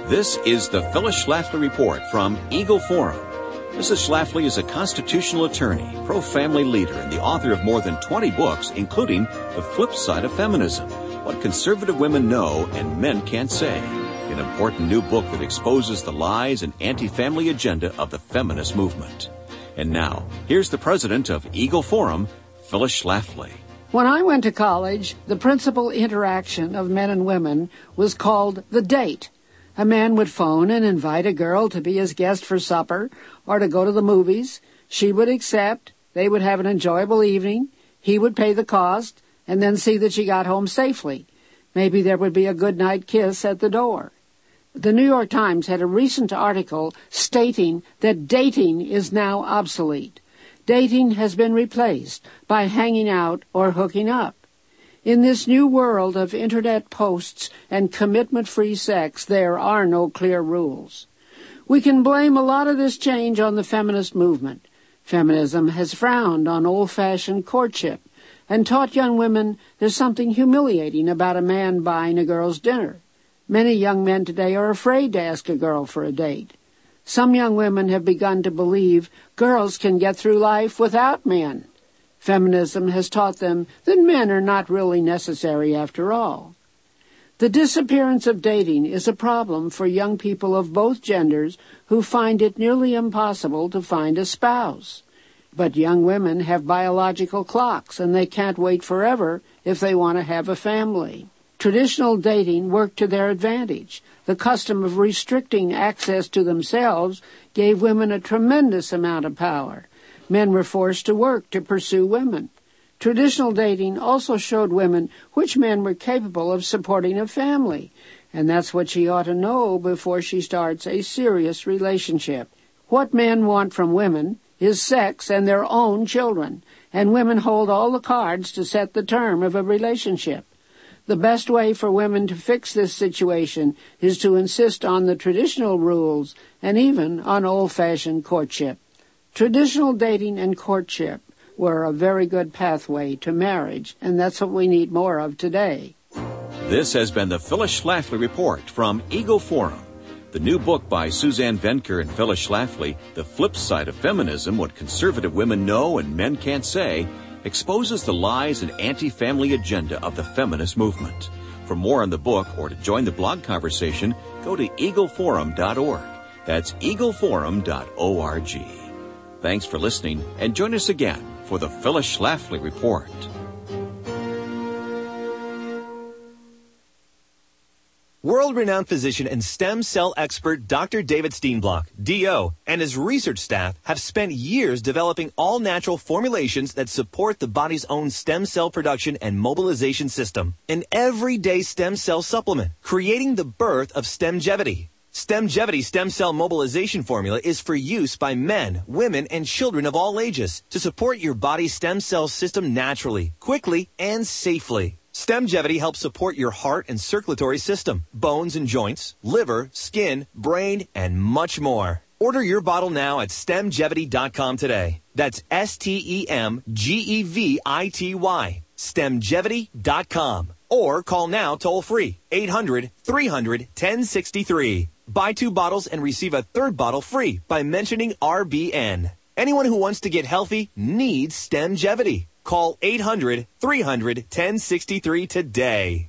This is the Phyllis Schlafly Report from Eagle Forum. Mrs. Schlafly is a constitutional attorney, pro-family leader, and the author of more than 20 books, including The Flip Side of Feminism, What Conservative Women Know and Men Can't Say, an important new book that exposes the lies and anti-family agenda of the feminist movement. And now, here's the president of Eagle Forum, Phyllis Schlafly. When I went to college, the principal interaction of men and women was called the date. A man would phone and invite a girl to be his guest for supper or to go to the movies. She would accept. They would have an enjoyable evening. He would pay the cost and then see that she got home safely. Maybe there would be a good-night kiss at the door. The New York Times had a recent article stating that dating is now obsolete. Dating has been replaced by hanging out or hooking up. In this new world of internet posts and commitment-free sex, there are no clear rules. We can blame a lot of this change on the feminist movement. Feminism has frowned on old-fashioned courtship and taught young women there's something humiliating about a man buying a girl's dinner. Many young men today are afraid to ask a girl for a date. Some young women have begun to believe girls can get through life without men. Feminism has taught them that men are not really necessary after all. The disappearance of dating is a problem for young people of both genders who find it nearly impossible to find a spouse. But young women have biological clocks, and they can't wait forever if they want to have a family. Traditional dating worked to their advantage. The custom of restricting access to themselves gave women a tremendous amount of power. Men were forced to work to pursue women. Traditional dating also showed women which men were capable of supporting a family, and that's what she ought to know before she starts a serious relationship. What men want from women is sex and their own children, and women hold all the cards to set the term of a relationship. The best way for women to fix this situation is to insist on the traditional rules and even on old-fashioned courtship. Traditional dating and courtship were a very good pathway to marriage, and that's what we need more of today. This has been the Phyllis Schlafly Report from Eagle Forum. The new book by Suzanne Venker and Phyllis Schlafly, The Flip Side of Feminism, What Conservative Women Know and Men Can't Say, exposes the lies and anti-family agenda of the feminist movement. For more on the book or to join the blog conversation, go to eagleforum.org. That's eagleforum.org. Thanks for listening, and join us again for the Phyllis Schlafly Report. World-renowned physician and stem cell expert Dr. David Steenblock, D.O., and his research staff have spent years developing all-natural formulations that support the body's own stem cell production and mobilization system. An everyday stem cell supplement, creating the birth of Stemgevity. Stemgevity stem cell mobilization formula is for use by men, women, and children of all ages to support your body's stem cell system naturally, quickly, and safely. Stemgevity helps support your heart and circulatory system, bones and joints, liver, skin, brain, and much more. Order your bottle now at Stemgevity.com today. That's STEMGEVITY. Stemgevity.com. Or call now toll-free, 800-300-1063. Buy 2 bottles and receive a 3rd bottle free by mentioning RBN. Anyone who wants to get healthy needs Stemgevity. Call 800-300-1063 today.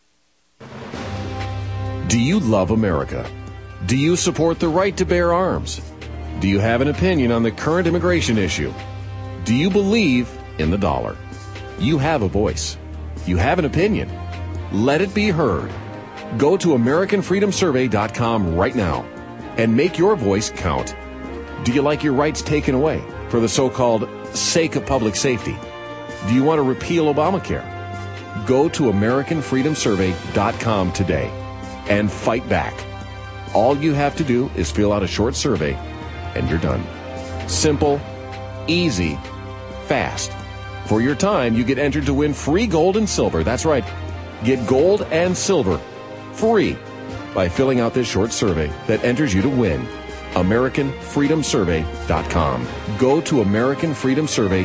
Do you love America? Do you support the right to bear arms? Do you have an opinion on the current immigration issue? Do you believe in the dollar? You have a voice. You have an opinion. Let it be heard. Go to AmericanFreedomSurvey.com right now and make your voice count. Do you like your rights taken away for the so-called sake of public safety? Do you want to repeal Obamacare? Go to AmericanFreedomSurvey.com today and fight back. All you have to do is fill out a short survey and you're done. Simple, easy, fast. For your time, you get entered to win free gold and silver. That's right. Get gold and silver free by filling out this short survey that enters you to win. AmericanFreedomSurvey.com. Go to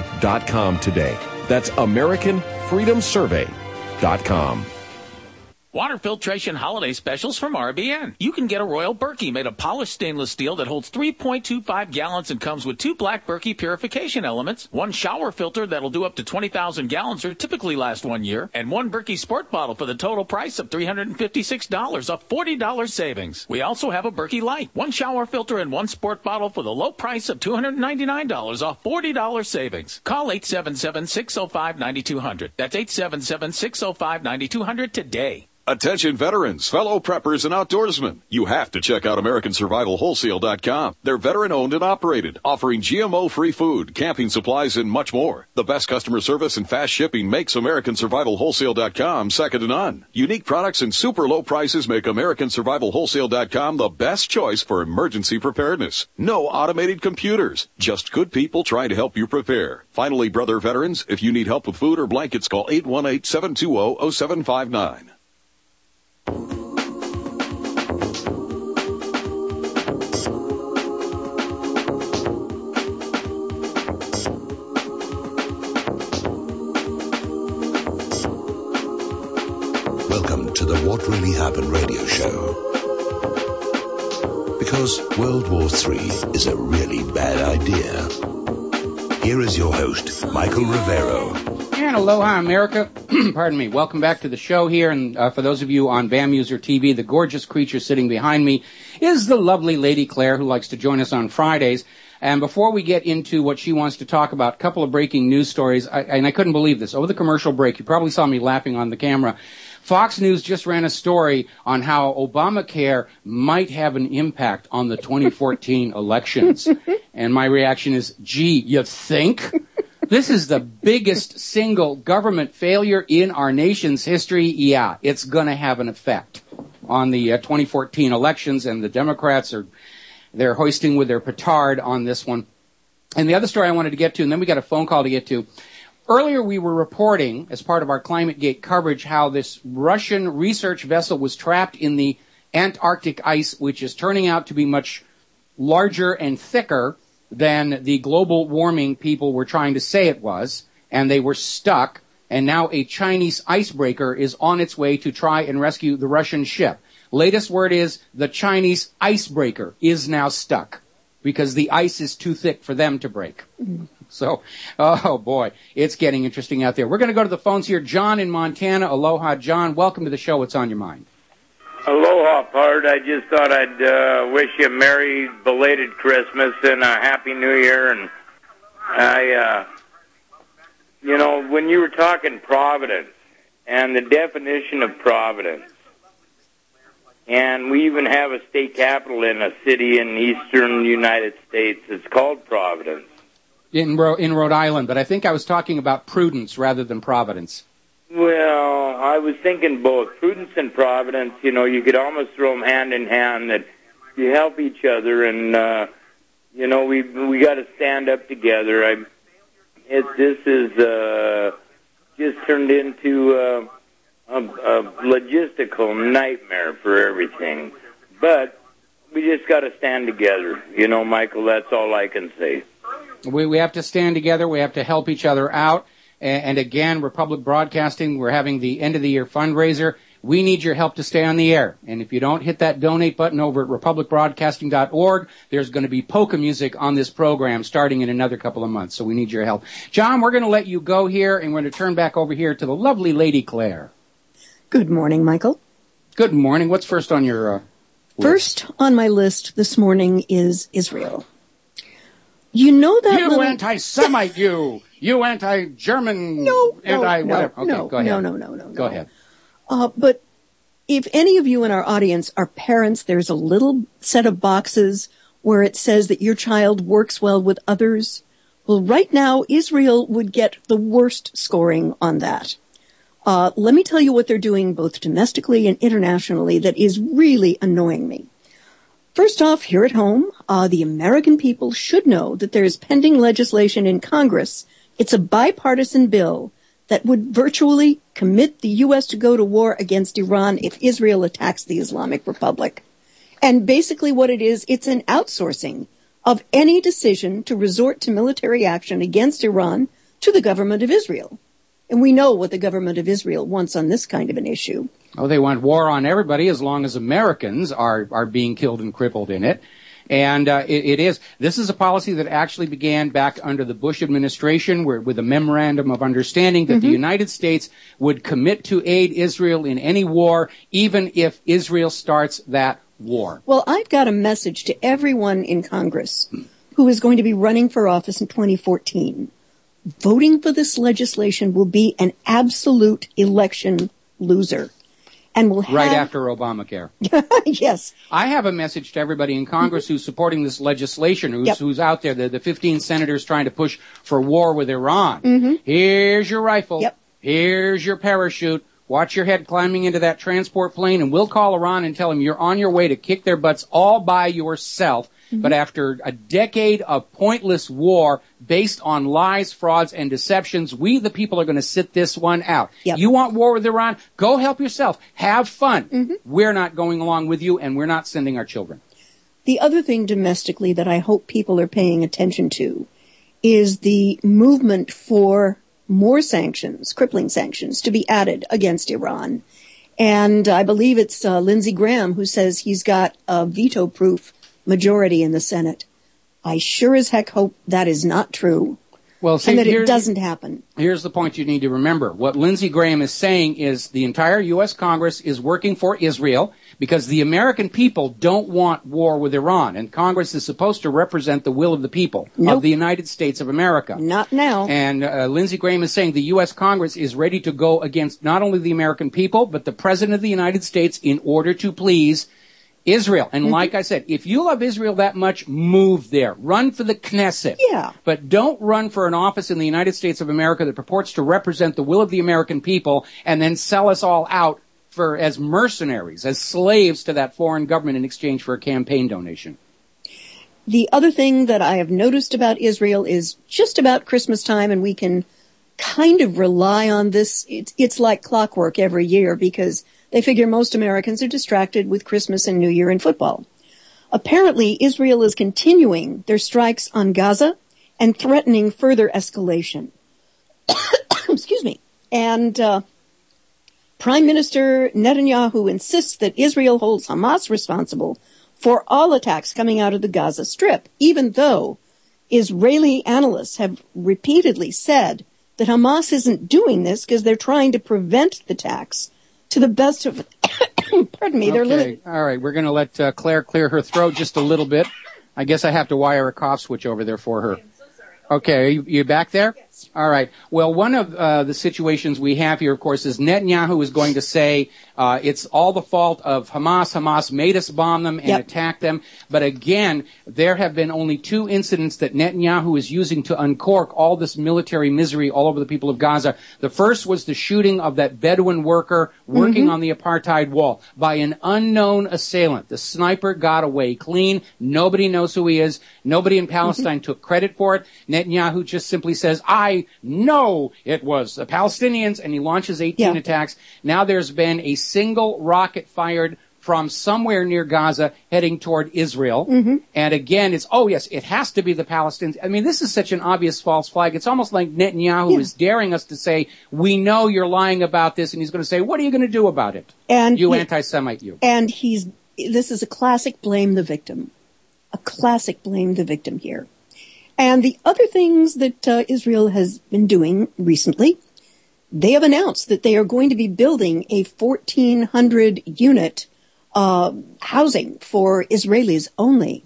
AmericanFreedomSurvey.com today. That's AmericanFreedomSurvey.com. Water filtration holiday specials from RBN. You can get a Royal Berkey made of polished stainless steel that holds 3.25 gallons and comes with 2 black Berkey purification elements, 1 shower filter that'll do up to 20,000 gallons or typically last 1 year, and 1 Berkey Sport bottle for the total price of $356, a $40 savings. We also have a Berkey Light, 1 shower filter and 1 sport bottle for the low price of $299, a $40 savings. Call 877-605-9200. That's 877-605-9200 today. Attention veterans, fellow preppers, and outdoorsmen. You have to check out AmericanSurvivalWholesale.com. They're veteran-owned and operated, offering GMO-free food, camping supplies, and much more. The best customer service and fast shipping makes AmericanSurvivalWholesale.com second to none. Unique products and super low prices make AmericanSurvivalWholesale.com the best choice for emergency preparedness. No automated computers, just good people trying to help you prepare. Finally, brother veterans, if you need help with food or blankets, call 818-720-0759. Welcome to the What Really Happened radio show. Because World War III is a really bad idea. Here is your host, Michael Rivero. And aloha, America. Pardon me. Welcome back to the show here. And for those of you on BAM User TV, the gorgeous creature sitting behind me is the lovely Lady Claire, who likes to join us on Fridays. And before we get into what she wants to talk about, a couple of breaking news stories. I couldn't believe this. Over the commercial break, you probably saw me laughing on the camera. Fox News just ran a story on how Obamacare might have an impact on the 2014 elections. And my reaction is, gee, you think? This is the biggest single government failure in our nation's history. Yeah, it's going to have an effect on the 2014 elections, and the Democrats they're hoisting with their petard on this one. And the other story I wanted to get to, and then we got a phone call to get to. Earlier we were reporting, as part of our ClimateGate coverage, how this Russian research vessel was trapped in the Antarctic ice, which is turning out to be much larger and thicker than the global warming people were trying to say it was, and they were stuck, and now a Chinese icebreaker is on its way to try and rescue the Russian ship. Latest word is the Chinese icebreaker is now stuck because the ice is too thick for them to break. So, oh boy, it's getting interesting out there. We're going to go to the phones here. John in Montana. Aloha, John. Welcome to the show. What's on your mind? Aloha, Pard. I just thought I'd wish you a merry belated Christmas and a happy New Year. And when you were talking Providence and the definition of Providence, and we even have a state capital in a city in eastern United States. It's called Providence. In Rhode Island, but I think I was talking about prudence rather than Providence. Well, I was thinking both. Prudence and Providence, you could almost throw them hand in hand, that you help each other, and, we got to stand up together. This is just turned into a logistical nightmare for everything. But we just got to stand together. Michael, that's all I can say. We have to stand together. We have to help each other out. And again, Republic Broadcasting, we're having the end-of-the-year fundraiser. We need your help to stay on the air. And if you don't hit that donate button over at republicbroadcasting.org, there's going to be polka music on this program starting in another couple of months. So we need your help. John, we're going to let you go here, and we're going to turn back over here to the lovely Lady Claire. Good morning, Michael. Good morning. What's first on your list? First on my list this morning is Israel. You know that You anti-Semite, you anti-German, whatever. Okay, go ahead. No. Go ahead. But if any of you in our audience are parents, there's a little set of boxes where it says that your child works well with others. Well, right now, Israel would get the worst scoring on that. Let me tell you what they're doing both domestically and internationally that is really annoying me. First off, here at home, the American people should know that there is pending legislation in Congress. It's a bipartisan bill that would virtually commit the U.S. to go to war against Iran if Israel attacks the Islamic Republic. And basically what it is, it's an outsourcing of any decision to resort to military action against Iran to the government of Israel. And we know what the government of Israel wants on this kind of an issue. Oh, they want war on everybody as long as Americans are being killed and crippled in it. And this is a policy that actually began back under the Bush administration with a memorandum of understanding that the United States would commit to aid Israel in any war, even if Israel starts that war. Well, I've got a message to everyone in Congress who is going to be running for office in 2014. Voting for this legislation will be an absolute election loser. And will have... Right after Obamacare. Yes. I have a message to everybody in Congress who's supporting this legislation, who's out there, the 15 senators trying to push for war with Iran. Here's your rifle. Here's your parachute. Watch your head climbing into that transport plane, and we'll call Iran and tell them you're on your way to kick their butts all by yourself. But after a decade of pointless war based on lies, frauds, and deceptions, we, the people, are going to sit this one out. You want war with Iran? Go help yourself. Have fun. We're not going along with you, and we're not sending our children. The other thing domestically that I hope people are paying attention to is the movement for more sanctions, crippling sanctions, to be added against Iran. And I believe it's Lindsey Graham who says he's got a veto-proof majority in the Senate. I sure as heck hope that is not true. Well, see, and that it doesn't happen. Here's the point you need to remember. What Lindsey Graham is saying is the entire U.S. Congress is working for Israel because the American people don't want war with Iran, and Congress is supposed to represent the will of the people of the United States of America. Not now. And Lindsey Graham is saying the U.S. Congress is ready to go against not only the American people, but the President of the United States in order to please Israel. And like I said, if you love Israel that much, move there. Run for the Knesset. Yeah. But don't run for an office in the United States of America that purports to represent the will of the American people and then sell us all out as mercenaries, as slaves to that foreign government in exchange for a campaign donation. The other thing that I have noticed about Israel is just about Christmas time, and we can kind of rely on this. It's like clockwork every year because they figure most Americans are distracted with Christmas and New Year and football. Apparently, Israel is continuing their strikes on Gaza and threatening further escalation. Excuse me. And Prime Minister Netanyahu insists that Israel holds Hamas responsible for all attacks coming out of the Gaza Strip, even though Israeli analysts have repeatedly said that Hamas isn't doing this because they're trying to prevent the attacks to the best of, pardon me, Okay, all right, we're going to let Claire clear her throat just a little bit. I guess I have to wire a cough switch over there for her. Okay, are you back there? Yes. All right. Well, one of the situations we have here, of course, is Netanyahu is going to say it's all the fault of Hamas. Hamas made us bomb them and attack them. But again, there have been only 2 incidents that Netanyahu is using to uncork all this military misery all over the people of Gaza. The first was the shooting of that Bedouin worker working on the apartheid wall by an unknown assailant. The sniper got away clean. Nobody knows who he is. Nobody in Palestine took credit for it. Netanyahu just simply says, I know it was the Palestinians, and he launches 18 attacks. Now there's been a single rocket fired from somewhere near Gaza heading toward Israel. And again, it's, it has to be the Palestinians. I mean, this is such an obvious false flag. It's almost like Netanyahu is daring us to say, we know you're lying about this, and he's going to say, what are you going to do about it? And you anti-Semite, you. And this is a classic blame the victim. A classic blame the victim here. And the other things that Israel has been doing recently, they have announced that they are going to be building a 1,400 unit housing for Israelis only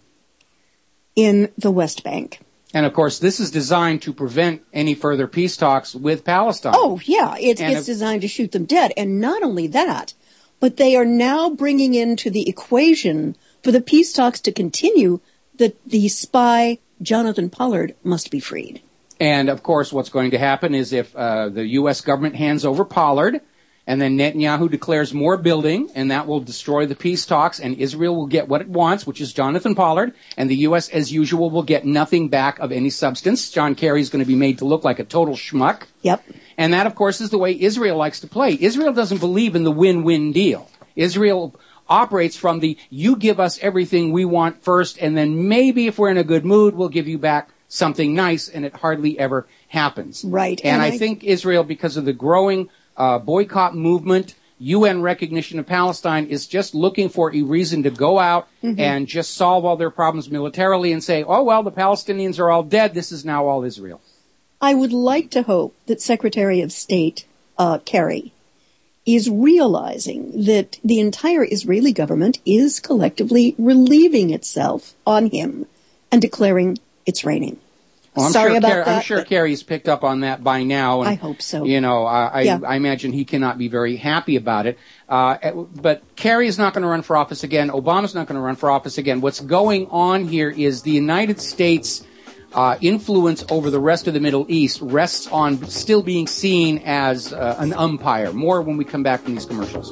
in the West Bank. And of course, this is designed to prevent any further peace talks with Palestine. Oh, yeah. It's designed to shoot them dead. And not only that, but they are now bringing into the equation for the peace talks to continue that the spy Jonathan Pollard must be freed. And, of course, what's going to happen is if the U.S. government hands over Pollard, and then Netanyahu declares more building, and that will destroy the peace talks, and Israel will get what it wants, which is Jonathan Pollard, and the U.S., as usual, will get nothing back of any substance. John Kerry is going to be made to look like a total schmuck. Yep. And that, of course, is the way Israel likes to play. Israel doesn't believe in the win-win deal. Israel operates from the, you give us everything we want first, and then maybe if we're in a good mood, we'll give you back something nice, and it hardly ever happens. Right. And I think Israel, because of the growing boycott movement UN recognition of Palestine is just looking for a reason to go out and just solve all their problems militarily and say, oh, well, the Palestinians are all dead. This is now all Israel. I would like to hope that Secretary of State Kerry is realizing that the entire Israeli government is collectively relieving itself on him and declaring it's raining. Well, Sorry about that. I'm sure Kerry's picked up on that by now. And, I hope so. You know, I imagine he cannot be very happy about it. But Kerry is not going to run for office again. Obama's not going to run for office again. What's going on here is the United States influence over the rest of the Middle East rests on still being seen as an umpire. More when we come back from these commercials.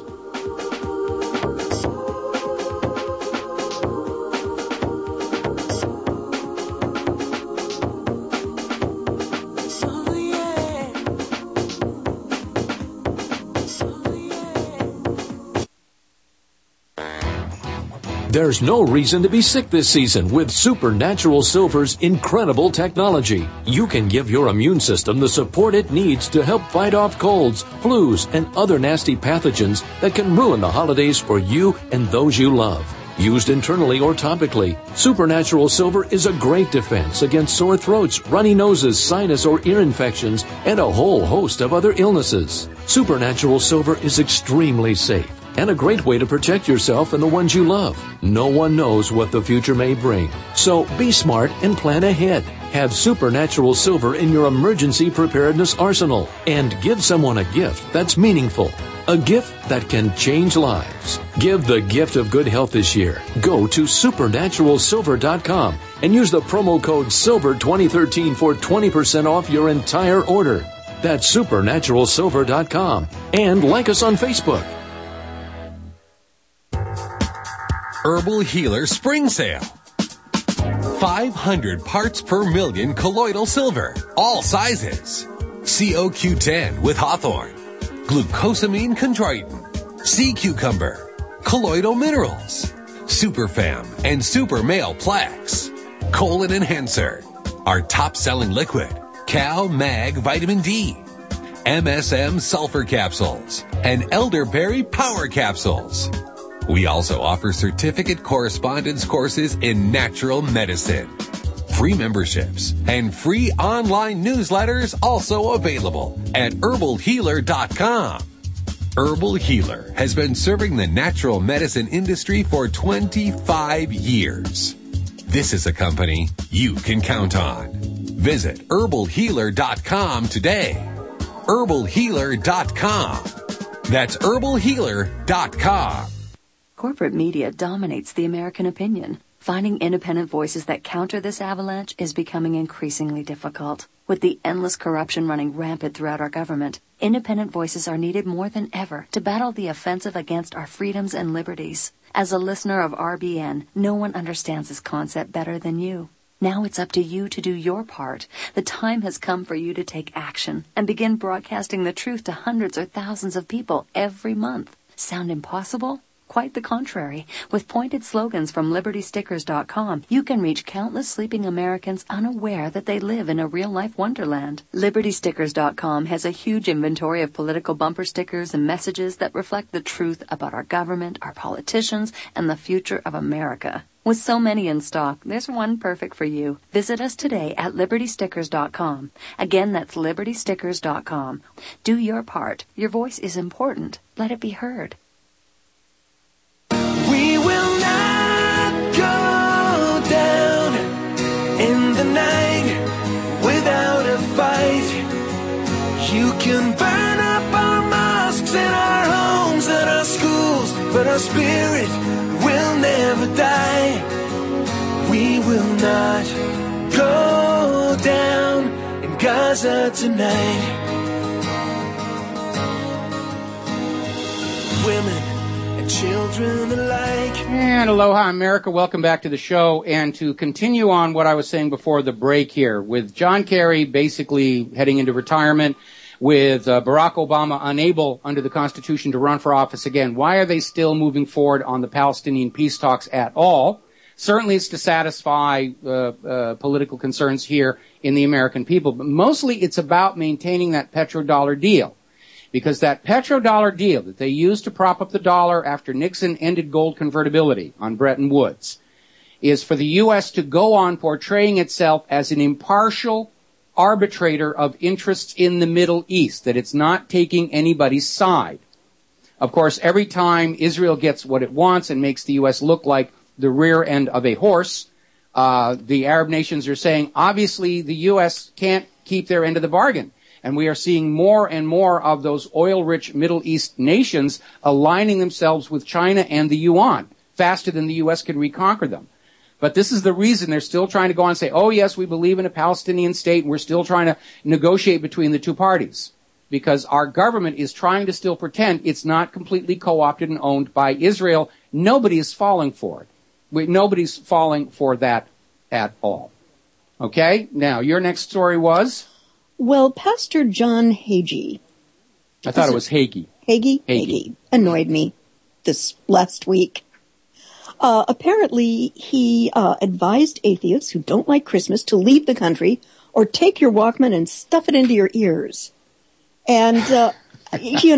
There's no reason to be sick this season with Supernatural Silver's incredible technology. You can give your immune system the support it needs to help fight off colds, flus, and other nasty pathogens that can ruin the holidays for you and those you love. Used internally or topically, Supernatural Silver is a great defense against sore throats, runny noses, sinus or ear infections, and a whole host of other illnesses. Supernatural Silver is extremely safe and a great way to protect yourself and the ones you love. No one knows what the future may bring, so be smart and plan ahead. Have Supernatural Silver in your emergency preparedness arsenal and give someone a gift that's meaningful. A gift that can change lives. Give the gift of good health this year. Go to supernaturalsilver.com and use the promo code SILVER2013 for 20% off your entire order. That's supernaturalsilver.com. And like us on Facebook. Herbal Healer Spring Sale. 500 parts per million colloidal silver, all sizes. COQ10 with hawthorn, glucosamine chondroitin, sea cucumber, colloidal minerals, Superfam and Super Male Plex, colon enhancer, our top-selling liquid, Cal Mag Vitamin D, MSM sulfur capsules, and elderberry power capsules. We also offer certificate correspondence courses in natural medicine. Free memberships and free online newsletters also available at herbalhealer.com. Herbal Healer has been serving the natural medicine industry for 25 years. This is a company you can count on. Visit herbalhealer.com today. herbalhealer.com. That's herbalhealer.com. Corporate media dominates the American opinion. Finding independent voices that counter this avalanche is becoming increasingly difficult. With the endless corruption running rampant throughout our government, independent voices are needed more than ever to battle the offensive against our freedoms and liberties. As a listener of RBN, no one understands this concept better than you. Now it's up to you to do your part. The time has come for you to take action and begin broadcasting the truth to hundreds or thousands of people every month. Sound impossible? Quite the contrary. With pointed slogans from LibertyStickers.com, you can reach countless sleeping Americans unaware that they live in a real-life wonderland. LibertyStickers.com has a huge inventory of political bumper stickers and messages that reflect the truth about our government, our politicians, and the future of America. With so many in stock, there's one perfect for you. Visit us today at LibertyStickers.com. Again, that's LibertyStickers.com. Do your part. Your voice is important. Let it be heard. We will not go down in the night without a fight. You can burn up our mosques and our homes and our schools, but our spirit will never die. We will not go down in Gaza tonight. Women and children alike. And aloha, America. Welcome back to the show. And to continue on what I was saying before the break here, with John Kerry basically heading into retirement, with Barack Obama unable under the Constitution to run for office again, why are they still moving forward on the Palestinian peace talks at all? Certainly it's to satisfy political concerns here in the American people, but mostly it's about maintaining that petrodollar deal. because that petrodollar deal that they used to prop up the dollar after Nixon ended gold convertibility on Bretton Woods is for the U.S. to go on portraying itself as an impartial arbitrator of interests in the Middle East, that it's not taking anybody's side. Of course, every time Israel gets what it wants and makes the U.S. look like the rear end of a horse, the Arab nations are saying, obviously, the U.S. can't keep their end of the bargain. And we are seeing more and more of those oil-rich Middle East nations aligning themselves with China and the yuan faster than the U.S. can reconquer them. But this is the reason they're still trying to go on and say, oh, yes, we believe in a Palestinian state, and we're still trying to negotiate between the two parties. Because our government is trying to still pretend it's not completely co-opted and owned by Israel. Nobody is falling for it. Nobody's falling for that at all. Okay? Now, your next story was? Well, Pastor John Hagee. I thought it was Hagee. Hagee. Annoyed me this last week. Apparently, he advised atheists who don't like Christmas to leave the country or take your Walkman and stuff it into your ears. And, I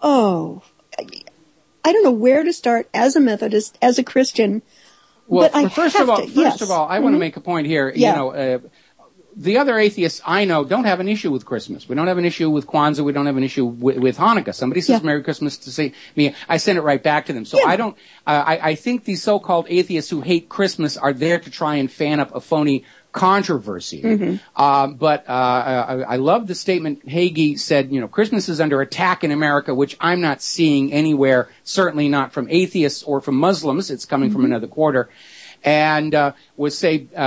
don't know where to start as a Methodist, as a Christian. Well, but first of all, I want to make a point here. Yeah. The other atheists I know don't have an issue with Christmas. We don't have an issue with Kwanzaa. We don't have an issue with Hanukkah. Somebody says Merry Christmas to me, I send it right back to them. So I think these so-called atheists who hate Christmas are there to try and fan up a phony controversy. Mm-hmm. But I love the statement Hagee said, Christmas is under attack in America, which I'm not seeing anywhere, certainly not from atheists or from Muslims. It's coming from another quarter. And he's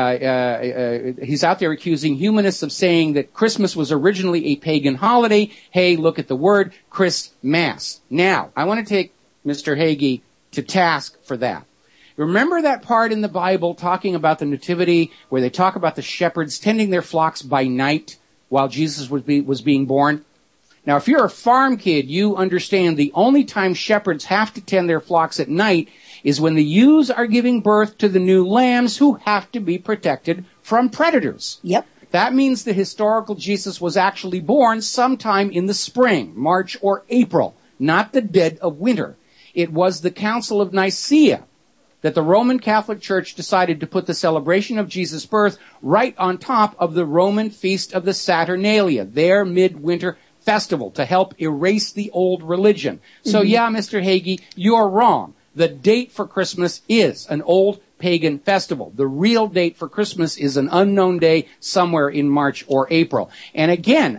out there accusing humanists of saying that Christmas was originally a pagan holiday. Hey, look at the word, Christmas. Now, I want to take Mr. Hagee to task for that. Remember that part in the Bible talking about the nativity where they talk about the shepherds tending their flocks by night while Jesus was being born? Now, if you're a farm kid, you understand the only time shepherds have to tend their flocks at night is when the ewes are giving birth to the new lambs who have to be protected from predators. Yep. That means the historical Jesus was actually born sometime in the spring, March or April, not the dead of winter. It was the Council of Nicaea that the Roman Catholic Church decided to put the celebration of Jesus' birth right on top of the Roman Feast of the Saturnalia, their midwinter festival, to help erase the old religion. So yeah, Mr. Hagee, you're wrong. The date for Christmas is an old pagan festival. The real date for Christmas is an unknown day somewhere in March or April. And again,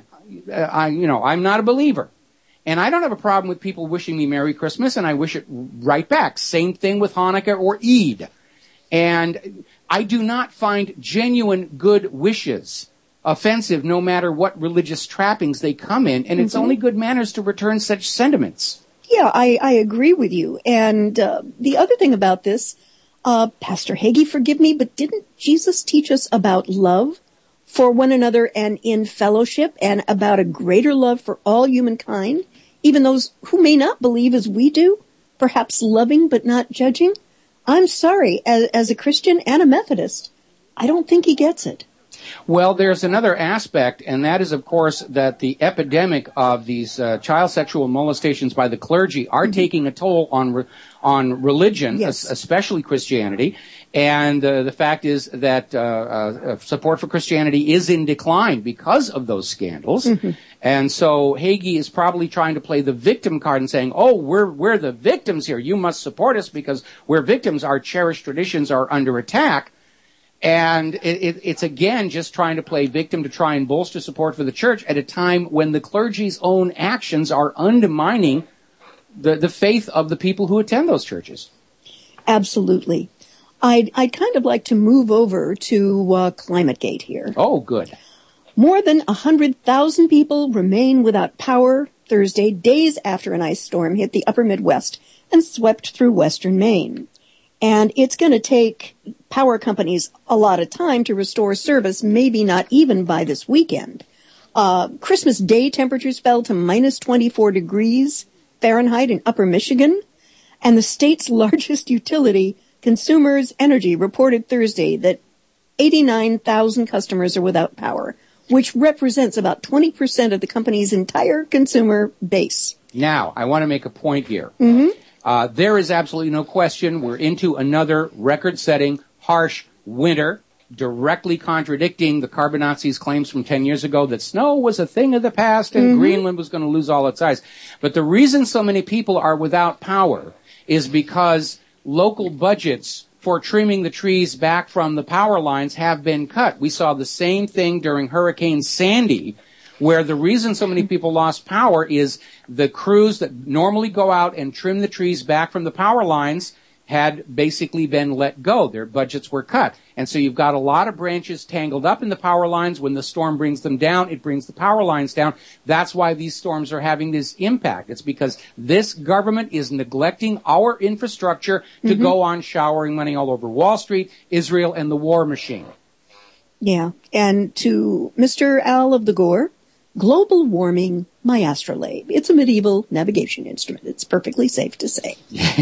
I'm not a believer. And I don't have a problem with people wishing me Merry Christmas, and I wish it right back. Same thing with Hanukkah or Eid. And I do not find genuine good wishes offensive no matter what religious trappings they come in, and it's only good manners to return such sentiments. Yeah, I agree with you. And the other thing about this, Pastor Hagee, forgive me, but didn't Jesus teach us about love for one another and in fellowship, and about a greater love for all humankind, even those who may not believe as we do, perhaps loving but not judging? I'm sorry, as a Christian and a Methodist, I don't think he gets it. Well, there's another aspect, and that is, of course, that the epidemic of these child sexual molestations by the clergy are taking a toll on religion, especially Christianity. And the fact is that support for Christianity is in decline because of those scandals. And so Hagee is probably trying to play the victim card and saying, oh, we're the victims here. You must support us because we're victims. Our cherished traditions are under attack. And it's again just trying to play victim to try and bolster support for the church at a time when the clergy's own actions are undermining the faith of the people who attend those churches. Absolutely. I'd kind of like to move over to ClimateGate here. Oh, good. More than 100,000 people remain without power Thursday, days after an ice storm hit the upper Midwest and swept through western Maine. And it's going to take power companies a lot of time to restore service, maybe not even by this weekend. Christmas Day temperatures fell to minus 24 degrees Fahrenheit in upper Michigan. And the state's largest utility, Consumers Energy, reported Thursday that 89,000 customers are without power, which represents about 20% of the company's entire consumer base. Now, I want to make a point here. Mm-hmm. There is absolutely no question we're into another record-setting, harsh winter, directly contradicting the Carbonazzi's claims from 10 years ago that snow was a thing of the past and Greenland was going to lose all its ice. But the reason so many people are without power is because local budgets for trimming the trees back from the power lines have been cut. We saw the same thing during Hurricane Sandy, where the reason so many people lost power is the crews that normally go out and trim the trees back from the power lines had basically been let go. Their budgets were cut. And so you've got a lot of branches tangled up in the power lines. When the storm brings them down, it brings the power lines down. That's why these storms are having this impact. It's because this government is neglecting our infrastructure to go on showering money all over Wall Street, Israel, and the war machine. Yeah. And to Mr. Al of the Gore, global warming, my astrolabe. It's a medieval navigation instrument. It's perfectly safe to say.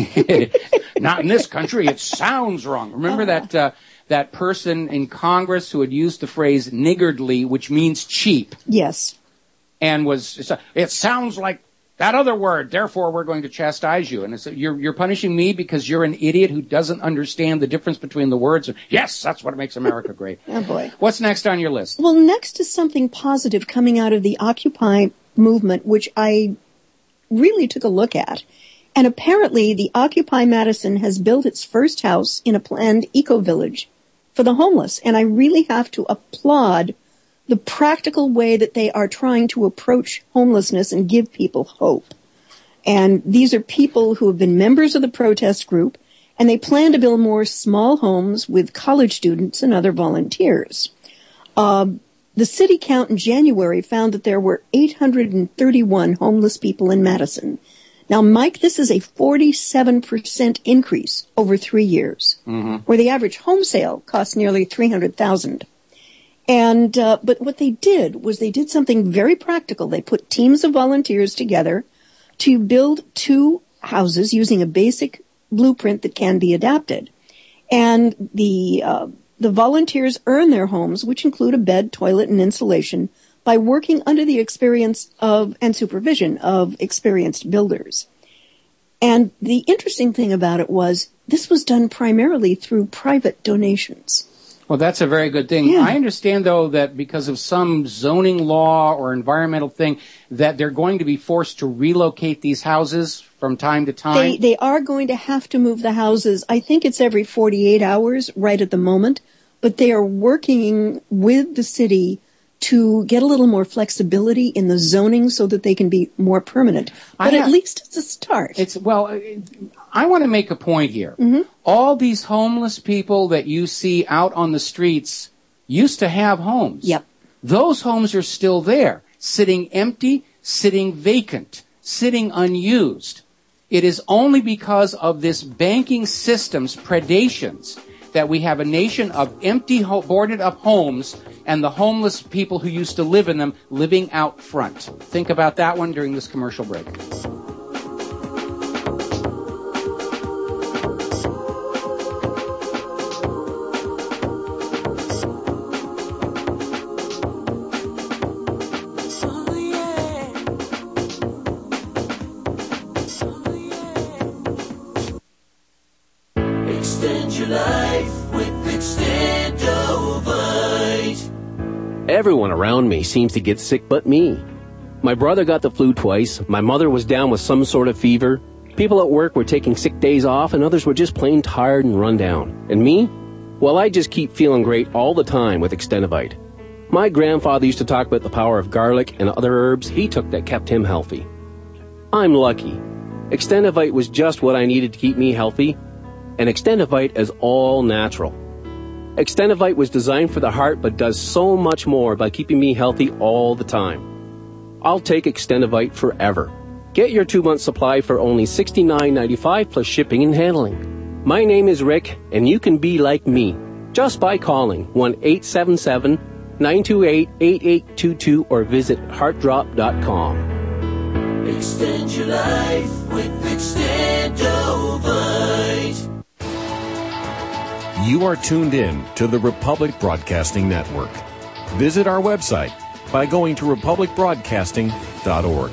Not in this country. It sounds wrong. Remember that person in Congress who had used the phrase niggardly, which means cheap. Yes. And it sounds like that other word, therefore we're going to chastise you. And it's, you're punishing me because you're an idiot who doesn't understand the difference between the words. Yes, that's what makes America great. Oh, boy. What's next on your list? Well, next is something positive coming out of the Occupy movement, which I really took a look at. And apparently the Occupy Madison has built its first house in a planned eco-village for the homeless. And I really have to applaud the practical way that they are trying to approach homelessness and give people hope. And these are people who have been members of the protest group, and they plan to build more small homes with college students and other volunteers. The city count in January found that there were 831 homeless people in Madison. Now, Mike, this is a 47% increase over 3 years, where the average home sale costs nearly $300,000. And but what they did was they did something very practical. They put teams of volunteers together to build 2 houses using a basic blueprint that can be adapted. And the volunteers earn their homes, which include a bed, toilet, and insulation, by working under the experience of and supervision of experienced builders. And the interesting thing about it was this was done primarily through private donations. Well, that's a very good thing. Yeah. I understand, though, that because of some zoning law or environmental thing, that they're going to be forced to relocate these houses from time to time. They are going to have to move the houses. I think it's every 48 hours right at the moment, but they are working with the city to get a little more flexibility in the zoning so that they can be more permanent. But at least it's a start. I want to make a point here. All these homeless people that you see out on the streets used to have homes. Yep. Those homes are still there, sitting empty, sitting vacant, sitting unused. It is only because of this banking system's predations that we have a nation of empty, boarded up homes and the homeless people who used to live in them living out front. Think about that one during this commercial break. Extend your life with Extendovite. Everyone around me seems to get sick but me. My brother got the flu twice, my mother was down with some sort of fever, people at work were taking sick days off, and others were just plain tired and run down. And me? Well, I just keep feeling great all the time with Extendovite. My grandfather used to talk about the power of garlic and other herbs he took that kept him healthy. I'm lucky. Extendovite was just what I needed to keep me healthy, and Extendovite is all natural. Extendovite was designed for the heart but does so much more by keeping me healthy all the time. I'll take Extendovite forever. Get your 2-month supply for only $69.95 plus shipping and handling. My name is Rick, and you can be like me just by calling 1-877-928-8822 or visit heartdrop.com. Extend your life with Extendovite. You are tuned in to the Republic Broadcasting Network. Visit our website by going to republicbroadcasting.org.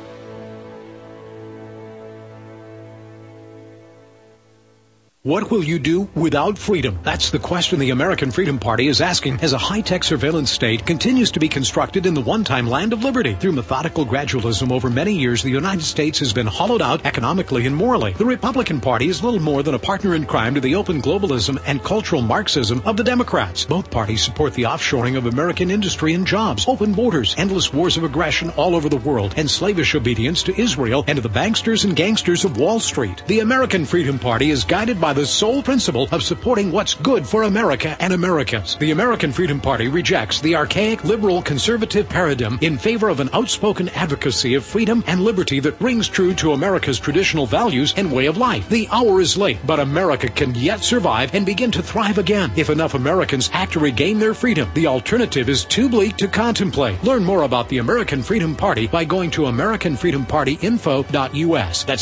What will you do without freedom? That's the question the American Freedom Party is asking as a high-tech surveillance state continues to be constructed in the one-time land of liberty. Through methodical gradualism over many years, the United States has been hollowed out economically and morally. The Republican Party is little more than a partner in crime to the open globalism and cultural Marxism of the Democrats. Both parties support the offshoring of American industry and jobs, open borders, endless wars of aggression all over the world, and slavish obedience to Israel and to the banksters and gangsters of Wall Street. The American Freedom Party is guided by the sole principle of supporting what's good for America and Americans. The American Freedom Party rejects the archaic liberal conservative paradigm in favor of an outspoken advocacy of freedom and liberty that rings true to America's traditional values and way of life. The hour is late, but America can yet survive and begin to thrive again if enough Americans act to regain their freedom. The alternative is too bleak to contemplate. Learn more about the American Freedom Party by going to AmericanFreedomPartyInfo.us. That's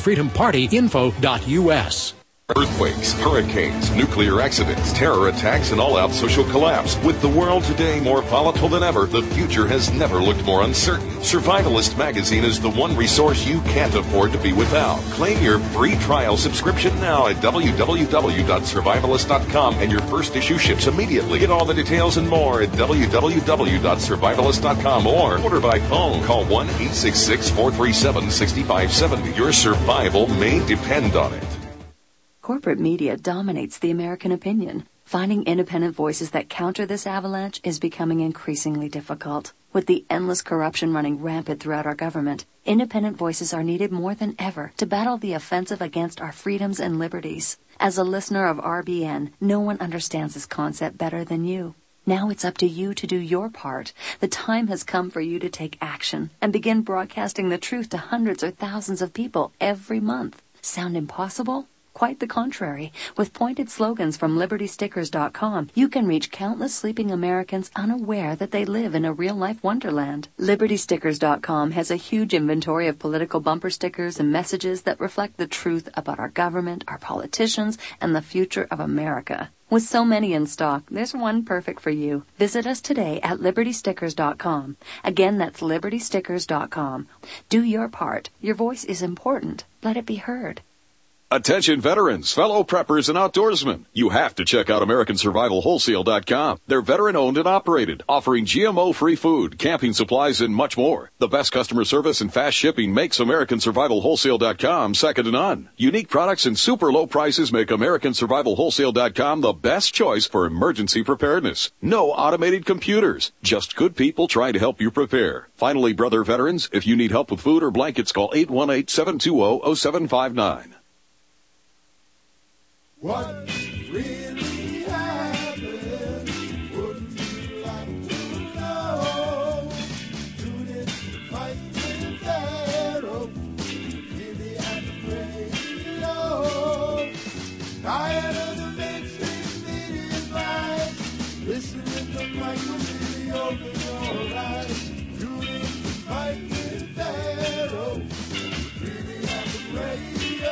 AmericanFreedomPartyInfo.us. Earthquakes, hurricanes, nuclear accidents, terror attacks, and all-out social collapse. With the world today more volatile than ever, the future has never looked more uncertain. Survivalist magazine is the one resource you can't afford to be without. Claim your free trial subscription now at www.survivalist.com, and your first issue ships immediately. Get all the details and more at www.survivalist.com or order by phone. Call 1-866-437-6570. Your survival may depend on it. Corporate media dominates the American opinion. Finding independent voices that counter this avalanche is becoming increasingly difficult. With the endless corruption running rampant throughout our government, independent voices are needed more than ever to battle the offensive against our freedoms and liberties. As a listener of RBN, no one understands this concept better than you. Now it's up to you to do your part. The time has come for you to take action and begin broadcasting the truth to hundreds or thousands of people every month. Sound impossible? Quite the contrary. With pointed slogans from LibertyStickers.com, you can reach countless sleeping Americans unaware that they live in a real-life wonderland. LibertyStickers.com has a huge inventory of political bumper stickers and messages that reflect the truth about our government, our politicians, and the future of America. With so many in stock, there's one perfect for you. Visit us today at LibertyStickers.com. Again, that's LibertyStickers.com. Do your part. Your voice is important. Let it be heard. Attention veterans, fellow preppers, and outdoorsmen. You have to check out AmericanSurvivalWholesale.com. They're veteran-owned and operated, offering GMO-free food, camping supplies, and much more. The best customer service and fast shipping makes AmericanSurvivalWholesale.com second to none. Unique products and super low prices make AmericanSurvivalWholesale.com the best choice for emergency preparedness. No automated computers, just good people trying to help you prepare. Finally, brother veterans, if you need help with food or blankets, call 818-720-0759. What really happened? Wouldn't you like to know? Tune in to Fight with Pharaoh. Really at the radio. Tired of the mainstream media lies. Listen to Mike really open your eyes. Tune in to Fight with Pharaoh. Really at the radio.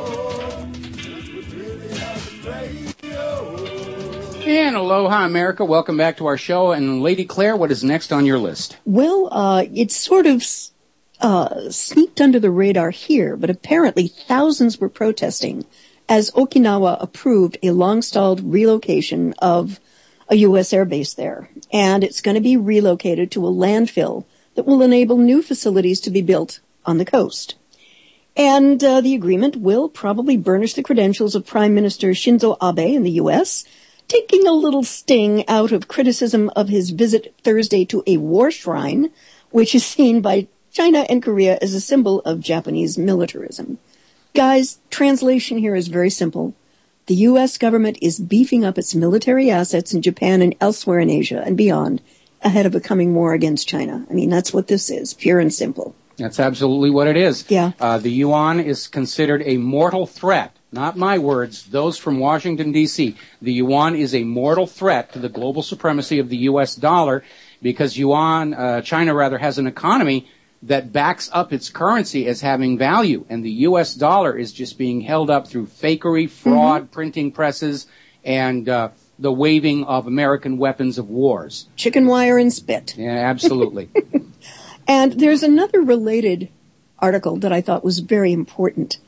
And aloha, America. Welcome back to our show. And Lady Claire, what is next on your list? Well, it's sort of sneaked under the radar here, but apparently thousands were protesting as Okinawa approved a long-stalled relocation of a U.S. airbase there. And it's going to be relocated to a landfill that will enable new facilities to be built on the coast. And the agreement will probably burnish the credentials of Prime Minister Shinzo Abe in the U.S., taking a little sting out of criticism of his visit Thursday to a war shrine, which is seen by China and Korea as a symbol of Japanese militarism. Guys, translation here is very simple. The U.S. government is beefing up its military assets in Japan and elsewhere in Asia and beyond ahead of a coming war against China. I mean, that's what this is, pure and simple. That's absolutely what it is. Yeah. The yuan is considered a mortal threat. Not my words, those from Washington, D.C. The yuan is a mortal threat to the global supremacy of the U.S. dollar because China has an economy that backs up its currency as having value, and the U.S. dollar is just being held up through fakery, fraud, printing presses, and the waving of American weapons of wars. Chicken wire and spit. Yeah, absolutely. And there's another related article that I thought was very important.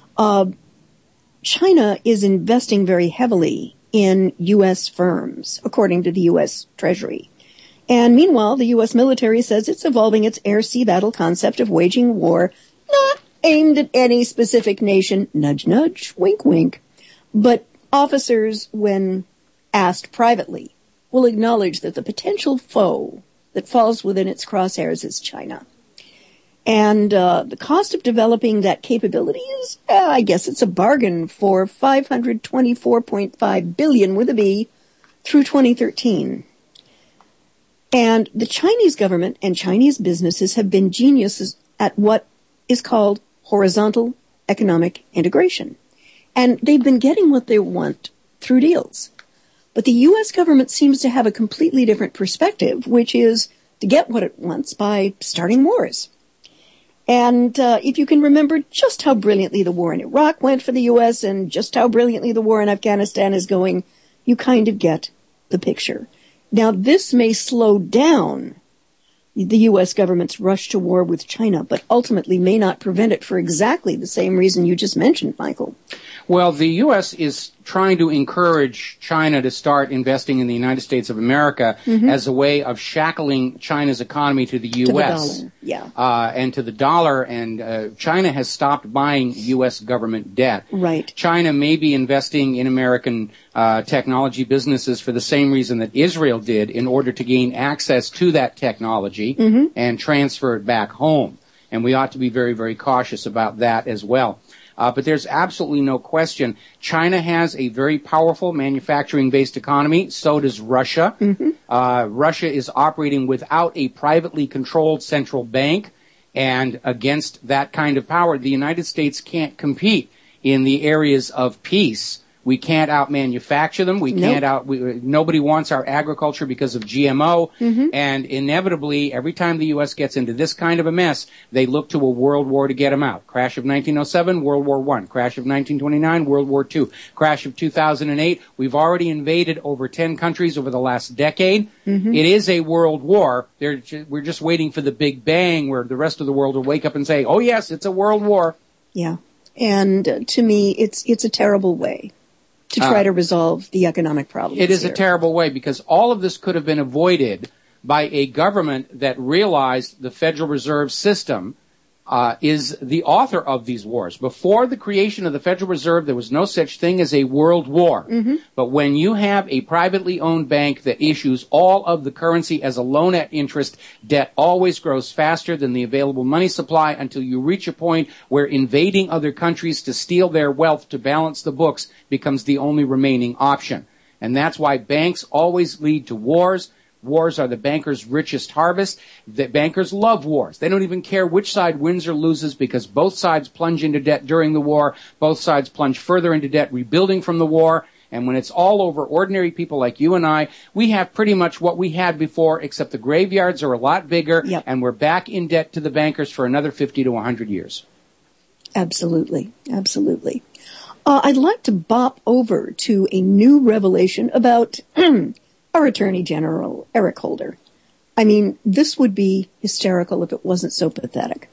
China is investing very heavily in U.S. firms, according to the U.S. Treasury. And meanwhile, the U.S. military says it's evolving its air-sea battle concept of waging war, not aimed at any specific nation, nudge, nudge, wink, wink. But officers, when asked privately, will acknowledge that the potential foe that falls within its crosshairs is China. And the cost of developing that capability is, I guess it's a bargain for $524.5 billion with a B through 2013. And the Chinese government and Chinese businesses have been geniuses at what is called horizontal economic integration. And they've been getting what they want through deals. But the U.S. government seems to have a completely different perspective, which is to get what it wants by starting wars. And if you can remember just how brilliantly the war in Iraq went for the U.S. and just how brilliantly the war in Afghanistan is going, you kind of get the picture. Now, this may slow down the U.S. government's rush to war with China, but ultimately may not prevent it for exactly the same reason you just mentioned, Michael. Well, the U.S. is trying to encourage China to start investing in the United States of America as a way of shackling China's economy to the U.S. To the dollar, yeah. And to the dollar, and China has stopped buying U.S. government debt. Right. China may be investing in American technology businesses for the same reason that Israel did, in order to gain access to that technology and transfer it back home. And we ought to be very, very cautious about that as well. But there's absolutely no question. China has a very powerful manufacturing-based economy. So does Russia. Russia is operating without a privately controlled central bank. And against that kind of power, the United States can't compete in the areas of peace. We can't out-manufacture them. We can't nobody wants our agriculture because of GMO. And inevitably, every time the U.S. gets into this kind of a mess, they look to a world war to get them out. Crash of 1907, World War I. Crash of 1929, World War II. Crash of 2008. We've already invaded over 10 countries over the last decade. It is a world war. We're just waiting for the Big Bang, where the rest of the world will wake up and say, oh, yes, it's a world war. Yeah. And to me, it's a terrible way to try to resolve the economic problems. It is a terrible way, because all of this could have been avoided by a government that realized the Federal Reserve System is the author of these wars. Before the creation of the Federal Reserve, there was no such thing as a world war. But when you have a privately owned bank that issues all of the currency as a loan at interest, debt always grows faster than the available money supply, until you reach a point where invading other countries to steal their wealth to balance the books becomes the only remaining option. And that's why banks always lead to wars. Wars are the bankers' richest harvest. The bankers love wars. They don't even care which side wins or loses, because both sides plunge into debt during the war. Both sides plunge further into debt rebuilding from the war. And when it's all over, ordinary people like you and I, we have pretty much what we had before, except the graveyards are a lot bigger, and we're back in debt to the bankers for another 50 to 100 years. Absolutely. Absolutely. I'd like to bop over to a new revelation about our Attorney General, Eric Holder. I mean, this would be hysterical if it wasn't so pathetic.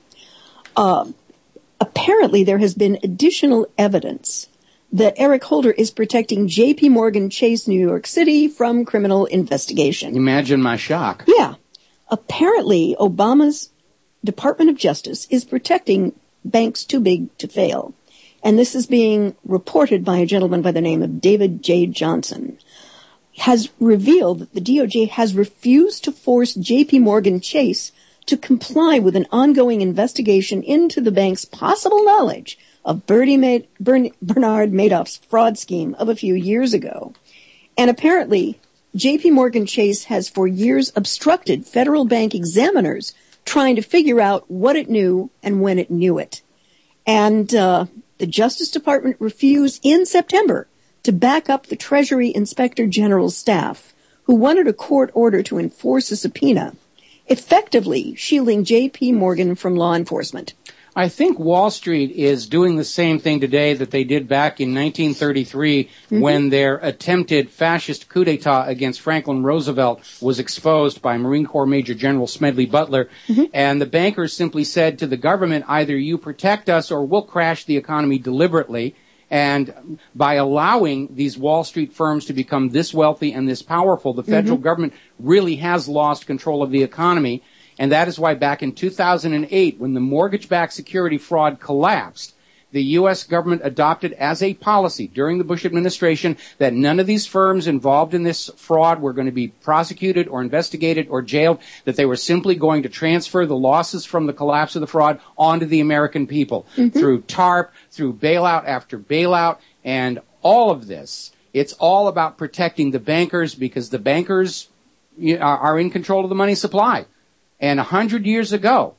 Apparently, there has been additional evidence that Eric Holder is protecting J.P. Morgan Chase, New York City, from criminal investigation. Imagine my shock. Yeah. Apparently, Obama's Department of Justice is protecting banks too big to fail. And this is being reported by a gentleman by the name of David J. Johnson. Has revealed that the DOJ has refused to force J.P. Morgan Chase to comply with an ongoing investigation into the bank's possible knowledge of Bernard Madoff's fraud scheme of a few years ago. And apparently, J.P. Morgan Chase has for years obstructed federal bank examiners trying to figure out what it knew and when it knew it. And the Justice Department refused in September to back up the Treasury Inspector General's staff, who wanted a court order to enforce a subpoena, effectively shielding J.P. Morgan from law enforcement. I think Wall Street is doing the same thing today that they did back in 1933 when their attempted fascist coup d'etat against Franklin Roosevelt was exposed by Marine Corps Major General Smedley Butler. And the bankers simply said to the government, either you protect us or we'll crash the economy deliberately. And by allowing these Wall Street firms to become this wealthy and this powerful, the federal government really has lost control of the economy. And that is why back in 2008, when the mortgage-backed security fraud collapsed, the U.S. government adopted as a policy during the Bush administration that none of these firms involved in this fraud were going to be prosecuted or investigated or jailed, that they were simply going to transfer the losses from the collapse of the fraud onto the American people through TARP, through bailout after bailout, and all of this. It's all about protecting the bankers because the bankers are in control of the money supply. And 100 years ago,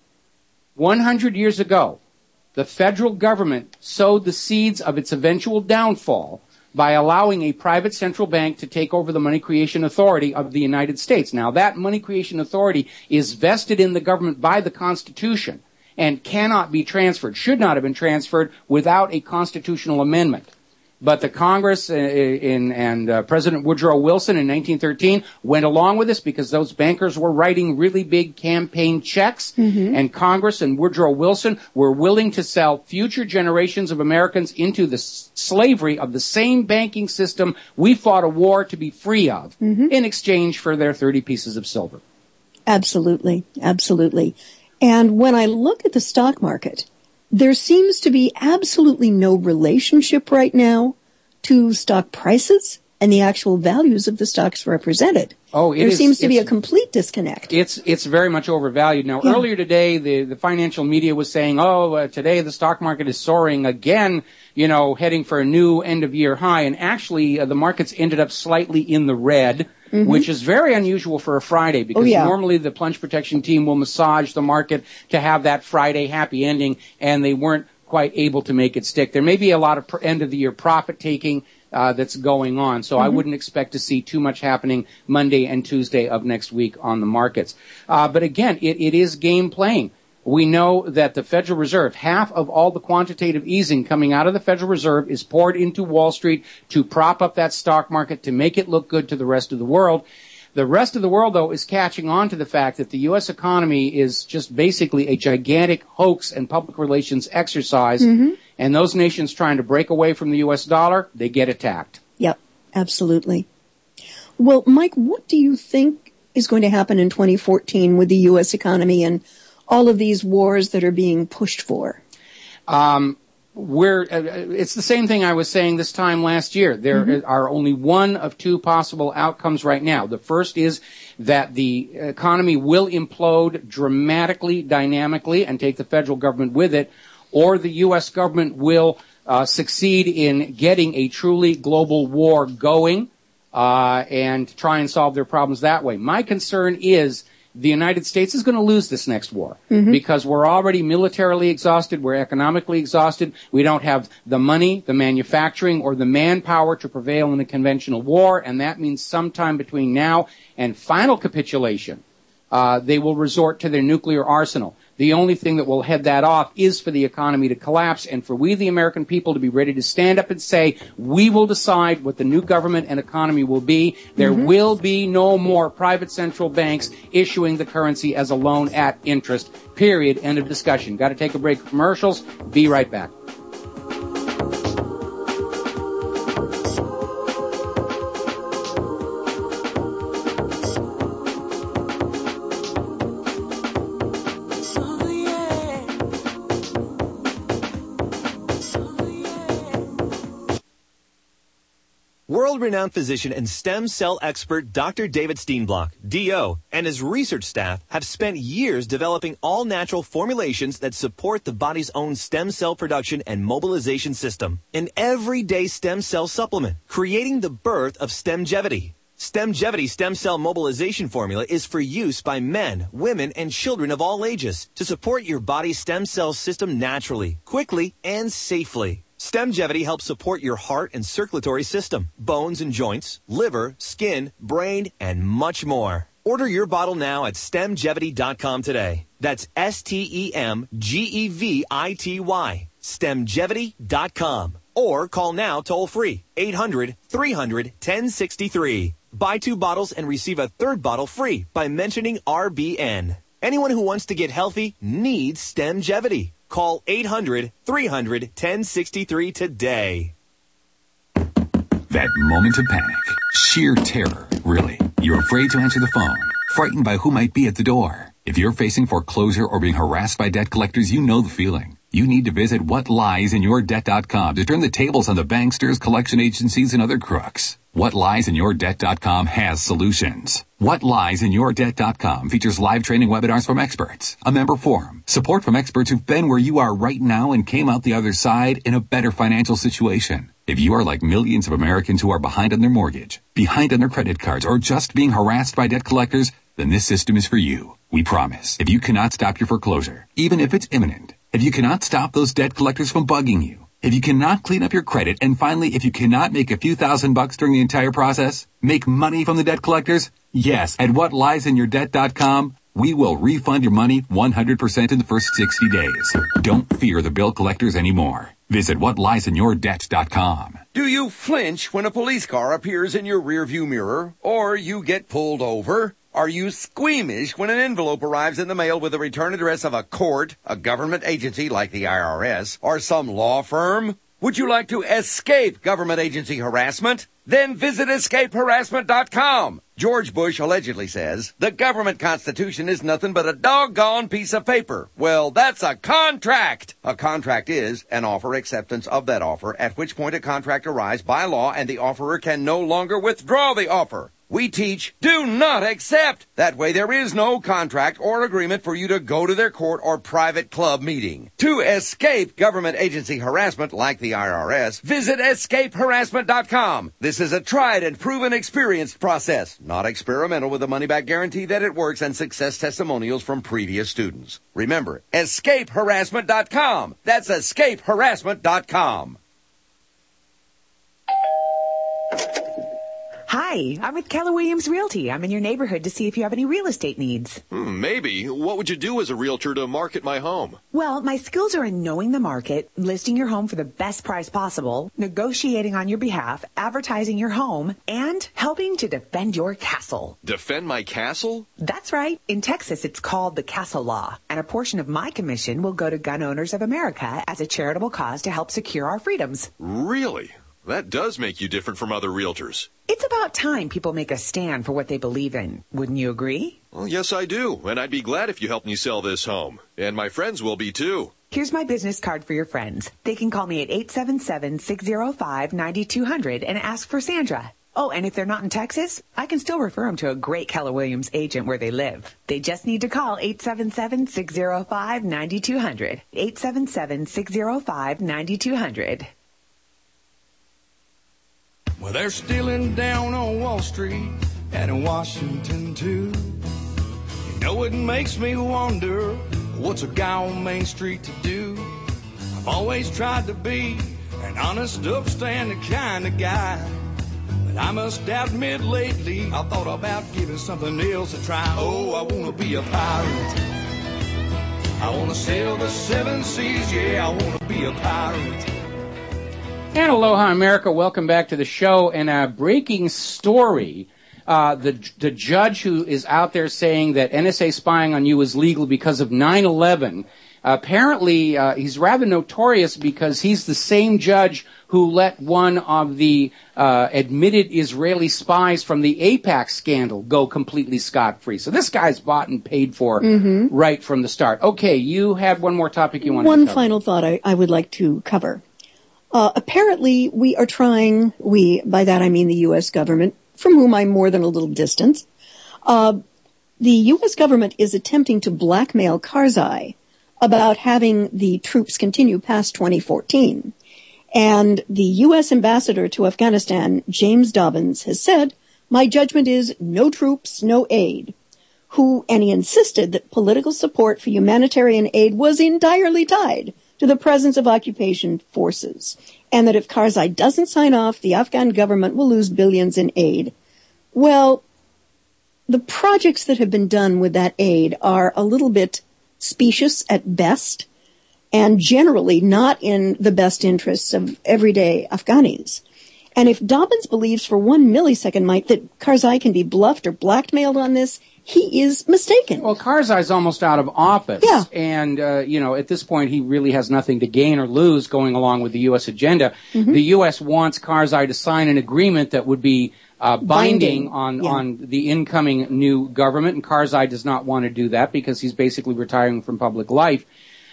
the federal government sowed the seeds of its eventual downfall by allowing a private central bank to take over the money creation authority of the United States. Now, that money creation authority is vested in the government by the Constitution and cannot be transferred, should not have been transferred without a constitutional amendment. But the Congress and President Woodrow Wilson in 1913 went along with this because those bankers were writing really big campaign checks, and Congress and Woodrow Wilson were willing to sell future generations of Americans into the slavery of the same banking system we fought a war to be free of in exchange for their 30 pieces of silver. Absolutely, absolutely. And when I look at the stock market, there seems to be absolutely no relationship right now to stock prices and the actual values of the stocks represented. There seems to be a complete disconnect. It's very much overvalued. Now, earlier today, the financial media was saying, today the stock market is soaring again, heading for a new end-of-year high. And actually, the markets ended up slightly in the red, which is very unusual for a Friday because normally the plunge protection team will massage the market to have that Friday happy ending, and they weren't quite able to make it stick. There may be a lot of end-of-the-year profit-taking that's going on, so I wouldn't expect to see too much happening Monday and Tuesday of next week on the markets. But again, it is game playing. We know that the Federal Reserve, half of all the quantitative easing coming out of the Federal Reserve is poured into Wall Street to prop up that stock market, to make it look good to the rest of the world. The rest of the world, though, is catching on to the fact that the U.S. economy is just basically a gigantic hoax and public relations exercise, and those nations trying to break away from the U.S. dollar, they get attacked. Yep, absolutely. Well, Mike, what do you think is going to happen in 2014 with the U.S. economy and all of these wars that are being pushed for? It's the same thing I was saying this time last year. There are only one of two possible outcomes right now. The first is that the economy will implode dramatically, dynamically, and take the federal government with it, or the U.S. government will succeed in getting a truly global war going and try and solve their problems that way. My concern is the United States is going to lose this next war because we're already militarily exhausted. We're economically exhausted. We don't have the money, the manufacturing, or the manpower to prevail in a conventional war, and that means sometime between now and final capitulation, they will resort to their nuclear arsenal. The only thing that will head that off is for the economy to collapse and for we, the American people, to be ready to stand up and say, we will decide what the new government and economy will be. There will be no more private central banks issuing the currency as a loan at interest, period. End of discussion. Got to take a break for commercials. Be right back. World-renowned physician and stem cell expert Dr. David Steenblock, D.O., and his research staff have spent years developing all-natural formulations that support the body's own stem cell production and mobilization system. An everyday stem cell supplement, creating the birth of Stemgevity. Stemgevity stem cell mobilization formula is for use by men, women, and children of all ages to support your body's stem cell system naturally, quickly, and safely. Stemgevity helps support your heart and circulatory system, bones and joints, liver, skin, brain, and much more. Order your bottle now at STEMGevity.com today. That's STEMGEVITY. STEMGevity.com. Or call now toll free. 800-300-1063. Buy 2 bottles and receive a 3rd bottle free by mentioning RBN. Anyone who wants to get healthy needs STEMGevity. Call 800-300-1063 today. That moment of panic. Sheer terror, really. You're afraid to answer the phone. Frightened by who might be at the door. If you're facing foreclosure or being harassed by debt collectors, you know the feeling. You need to visit whatliesInYourDebt.com to turn the tables on the banksters, collection agencies, and other crooks. WhatLiesInYourDebt.com has solutions. WhatLiesInYourDebt.com features live training webinars from experts, a member forum, support from experts who've been where you are right now and came out the other side in a better financial situation. If you are like millions of Americans who are behind on their mortgage, behind on their credit cards, or just being harassed by debt collectors, then this system is for you. We promise. If you cannot stop your foreclosure, even if it's imminent, if you cannot stop those debt collectors from bugging you, if you cannot clean up your credit, and finally, if you cannot make a few $1,000s during the entire process, make money from the debt collectors, yes, at WhatLiesInYourDebt.com, we will refund your money 100% in the first 60 days. Don't fear the bill collectors anymore. Visit WhatLiesInYourDebt.com. Do you flinch when a police car appears in your rearview mirror, or you get pulled over? Are you squeamish when an envelope arrives in the mail with the return address of a court, a government agency like the IRS, or some law firm? Would you like to escape government agency harassment? Then visit EscapeHarassment.com. George Bush allegedly says, the government constitution is nothing but a doggone piece of paper. Well, that's a contract. A contract is an offer acceptance of that offer, at which point a contract arrives by law and the offerer can no longer withdraw the offer. We teach, do not accept. That way there is no contract or agreement for you to go to their court or private club meeting. To escape government agency harassment like the IRS, visit EscapeHarassment.com. This is a tried and proven experienced process, not experimental, with a money-back guarantee that it works and success testimonials from previous students. Remember, EscapeHarassment.com. That's EscapeHarassment.com. Hi, I'm with Keller Williams Realty. I'm in your neighborhood to see if you have any real estate needs. Maybe. What would you do as a realtor to market my home? Well, my skills are in knowing the market, listing your home for the best price possible, negotiating on your behalf, advertising your home, and helping to defend your castle. Defend my castle? That's right. In Texas, it's called the Castle Law, and a portion of my commission will go to Gun Owners of America as a charitable cause to help secure our freedoms. Really? That does make you different from other realtors. It's about time people make a stand for what they believe in. Wouldn't you agree? Well, yes, I do. And I'd be glad if you helped me sell this home. And my friends will be, too. Here's my business card for your friends. They can call me at 877-605-9200 and ask for Sandra. Oh, and if they're not in Texas, I can still refer them to a great Keller Williams agent where they live. They just need to call 877-605-9200. 877-605-9200. Well, they're stealing down on Wall Street and in Washington, too. You know, it makes me wonder, what's a guy on Main Street to do? I've always tried to be an honest, upstanding kind of guy. But I must admit lately, I thought about giving something else a try. Oh, I want to be a pirate. I want to sail the 7 seas, yeah, I want to be a pirate. And aloha, America. Welcome back to the show. And a breaking story, the judge who is out there saying that NSA spying on you is legal because of 9/11, apparently he's rather notorious because he's the same judge who let one of the admitted Israeli spies from the AIPAC scandal go completely scot-free. So this guy's bought and paid for right from the start. Okay, you had one more topic you wanted to cover. One final thought I would like to cover. Apparently, we are trying, by that I mean the U.S. government, from whom I'm more than a little distant. The U.S. government is attempting to blackmail Karzai about having the troops continue past 2014. And the U.S. ambassador to Afghanistan, James Dobbins, has said, my judgment is no troops, no aid. And he insisted that political support for humanitarian aid was entirely tied to the presence of occupation forces, and that if Karzai doesn't sign off, the Afghan government will lose billions in aid. Well, the projects that have been done with that aid are a little bit specious at best, and generally not in the best interests of everyday Afghanis. And if Dobbins believes for 1 millisecond, Mike, that Karzai can be bluffed or blackmailed on this, he is mistaken. Well, Karzai's almost out of office. Yeah. And, at this point, he really has nothing to gain or lose going along with the U.S. agenda. Mm-hmm. The U.S. wants Karzai to sign an agreement that would be binding on the incoming new government, and Karzai does not want to do that because he's basically retiring from public life.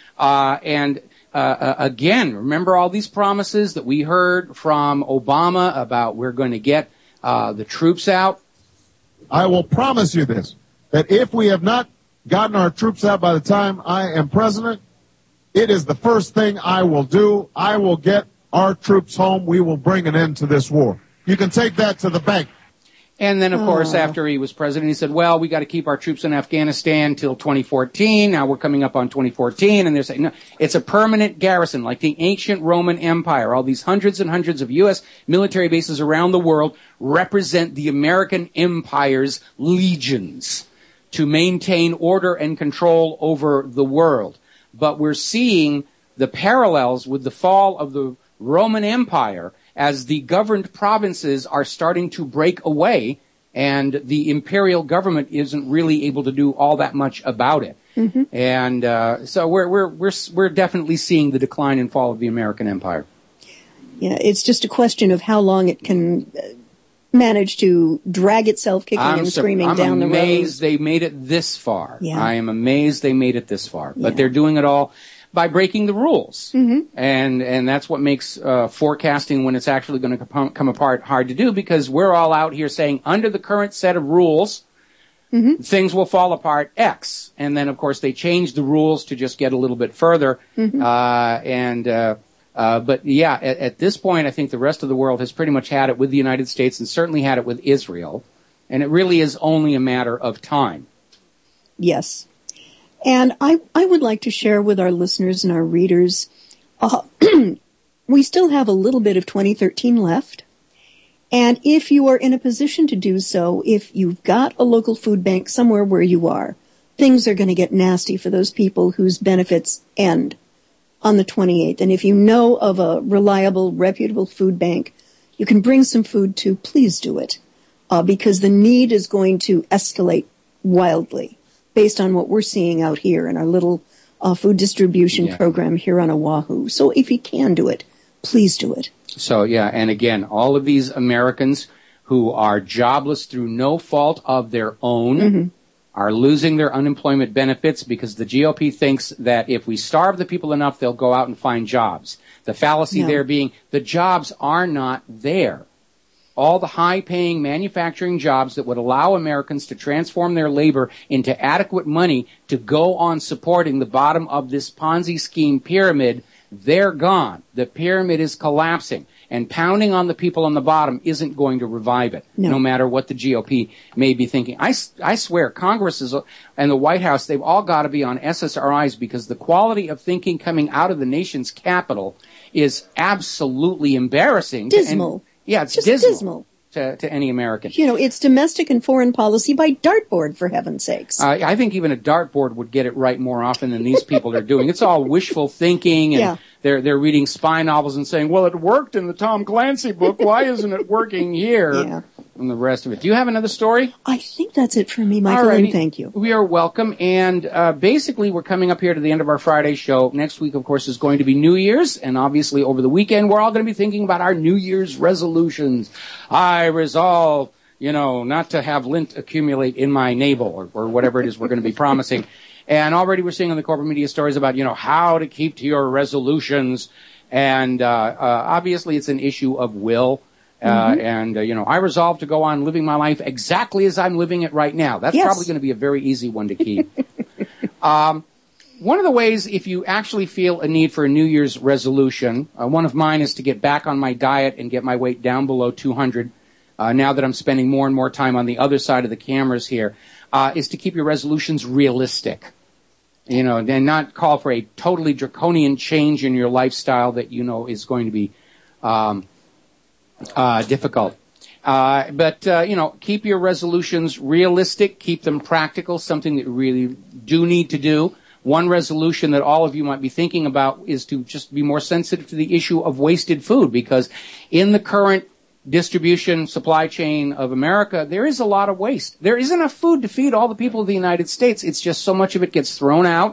Again, remember all these promises that we heard from Obama about we're going to get the troops out? I will promise you this, that if we have not gotten our troops out by the time I am president, it is the first thing I will do. I will get our troops home. We will bring an end to this war. You can take that to the bank. And then, of course, after he was president, he said, well, we got to keep our troops in Afghanistan till 2014. Now we're coming up on 2014, and they're saying, no, it's a permanent garrison, like the ancient Roman Empire. All these hundreds and hundreds of U.S. military bases around the world represent the American Empire's legions to maintain order and control over the world. But we're seeing the parallels with the fall of the Roman Empire as the governed provinces are starting to break away, and the imperial government isn't really able to do all that much about it. Mm-hmm. And so we're definitely seeing the decline and fall of the American empire. Yeah, it's just a question of how long it can manage to drag itself kicking and screaming down the road. I'm amazed they made it this far. Yeah. I am amazed they made it this far. But they're doing it all by breaking the rules. Mm-hmm. And that's what makes forecasting when it's actually going to come apart hard to do, because we're all out here saying under the current set of rules, mm-hmm. things will fall apart X. And then, of course, they change the rules to just get a little bit further. Mm-hmm. But yeah, at this point, I think the rest of the world has pretty much had it with the United States and certainly had it with Israel. And it really is only a matter of time. Yes. And I would like to share with our listeners and our readers, we still have a little bit of 2013 left. And if you are in a position to do so, if you've got a local food bank somewhere where you are, things are going to get nasty for those people whose benefits end on the 28th. And if you know of a reliable, reputable food bank you can bring some food to, please do it. Because the need is going to escalate wildly, based on what we're seeing out here in our little food distribution program here on Oahu. So if you can do it, please do it. So, and again, all of these Americans who are jobless through no fault of their own mm-hmm. are losing their unemployment benefits because the GOP thinks that if we starve the people enough, they'll go out and find jobs. The fallacy there being the jobs are not there. All the high-paying manufacturing jobs that would allow Americans to transform their labor into adequate money to go on supporting the bottom of this Ponzi scheme pyramid, they're gone. The pyramid is collapsing, and pounding on the people on the bottom isn't going to revive it, no matter what the GOP may be thinking. I swear, Congress and the White House, they've all got to be on SSRIs because the quality of thinking coming out of the nation's capital is absolutely embarrassing. Dismal. It's just dismal to any American. You know, it's domestic and foreign policy by dartboard, for heaven's sakes. I think even a dartboard would get it right more often than these people are doing. It's all wishful thinking, and they're reading spy novels and saying, well, it worked in the Tom Clancy book. Why isn't it working here? And the rest of it. Do you have another story? I think that's it for me, Michael, and thank you. We are welcome. And basically, we're coming up here to the end of our Friday show. Next week, of course, is going to be New Year's. And obviously, over the weekend, we're all going to be thinking about our New Year's resolutions. I resolve, not to have lint accumulate in my navel or whatever it is we're going to be promising. And already we're seeing on the corporate media stories about, how to keep to your resolutions. And obviously, it's an issue of will. And I resolve to go on living my life exactly as I'm living it right now. That's probably going to be a very easy one to keep. One of the ways, if you actually feel a need for a New Year's resolution, one of mine is to get back on my diet and get my weight down below 200. Now that I'm spending more and more time on the other side of the cameras here, is to keep your resolutions realistic. And not call for a totally draconian change in your lifestyle that is going to be difficult. But keep your resolutions realistic, keep them practical, something that you really do need to do. One resolution that all of you might be thinking about is to just be more sensitive to the issue of wasted food, because in the current distribution supply chain of America, there is a lot of waste. There isn't enough food to feed all the people of the United States. It's just so much of it gets thrown out.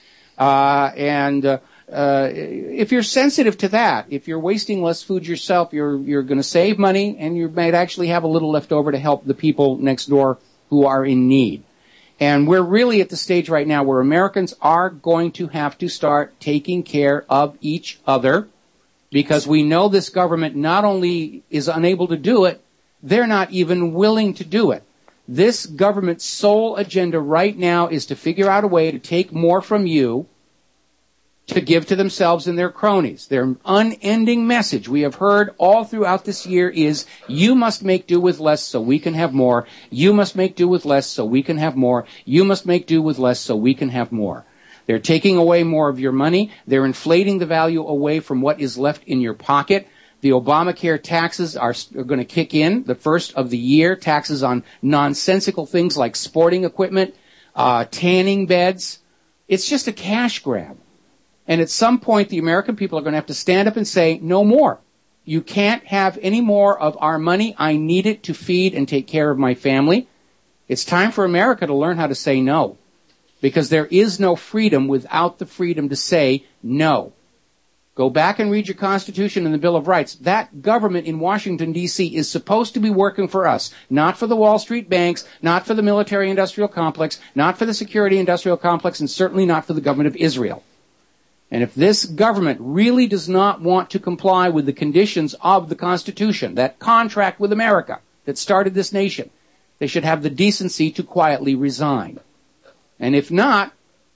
If you're sensitive to that, if you're wasting less food yourself, you're going to save money, and you might actually have a little left over to help the people next door who are in need. And we're really at the stage right now where Americans are going to have to start taking care of each other, because we know this government not only is unable to do it, they're not even willing to do it. This government's sole agenda right now is to figure out a way to take more from you to give to themselves and their cronies. Their unending message we have heard all throughout this year is, you must make do with less so we can have more. You must make do with less so we can have more. You must make do with less so we can have more. They're taking away more of your money. They're inflating the value away from what is left in your pocket. The Obamacare taxes are going to kick in the first of the year, taxes on nonsensical things like sporting equipment, tanning beds. It's just a cash grab. And at some point, the American people are going to have to stand up and say, no more. You can't have any more of our money. I need it to feed and take care of my family. It's time for America to learn how to say no, because there is no freedom without the freedom to say no. Go back and read your Constitution and the Bill of Rights. That government in Washington, D.C. is supposed to be working for us, not for the Wall Street banks, not for the military-industrial complex, not for the security-industrial complex, and certainly not for the government of Israel. And if this government really does not want to comply with the conditions of the Constitution, that contract with America that started this nation, they should have the decency to quietly resign. And if not,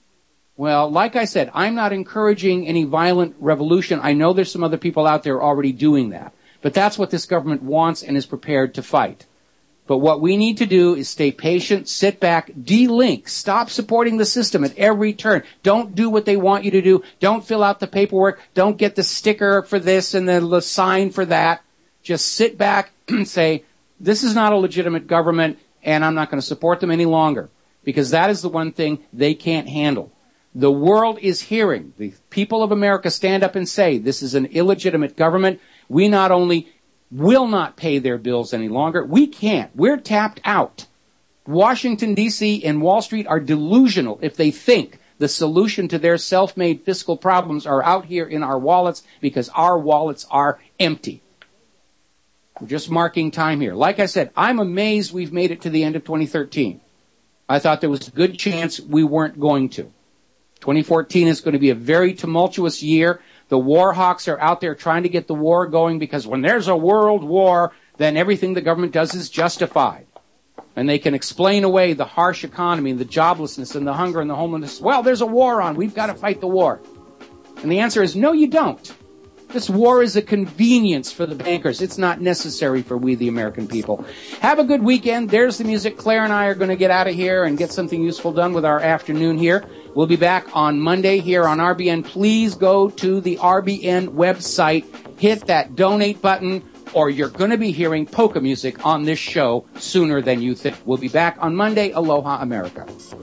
well, like I said, I'm not encouraging any violent revolution. I know there's some other people out there already doing that. But that's what this government wants and is prepared to fight. But what we need to do is stay patient, sit back, de-link, stop supporting the system at every turn. Don't do what they want you to do. Don't fill out the paperwork. Don't get the sticker for this and the sign for that. Just sit back and say, this is not a legitimate government, and I'm not going to support them any longer, because that is the one thing they can't handle. The world is hearing the people of America stand up and say, this is an illegitimate government. We not only will not pay their bills any longer, we can't. We're tapped out. Washington, D.C. and Wall Street are delusional if they think the solution to their self-made fiscal problems are out here in our wallets, because our wallets are empty. We're just marking time here. Like I said, I'm amazed we've made it to the end of 2013. I thought there was a good chance we weren't going to. 2014 is going to be a very tumultuous year. The war hawks are out there trying to get the war going, because when there's a world war, then everything the government does is justified. And they can explain away the harsh economy, the joblessness, and the hunger and the homelessness. Well, there's a war on. We've got to fight the war. And the answer is, no, you don't. This war is a convenience for the bankers. It's not necessary for we, the American people. Have a good weekend. There's the music. Claire and I are going to get out of here and get something useful done with our afternoon here. We'll be back on Monday here on RBN. Please go to the RBN website, hit that donate button, or you're going to be hearing polka music on this show sooner than you think. We'll be back on Monday. Aloha, America.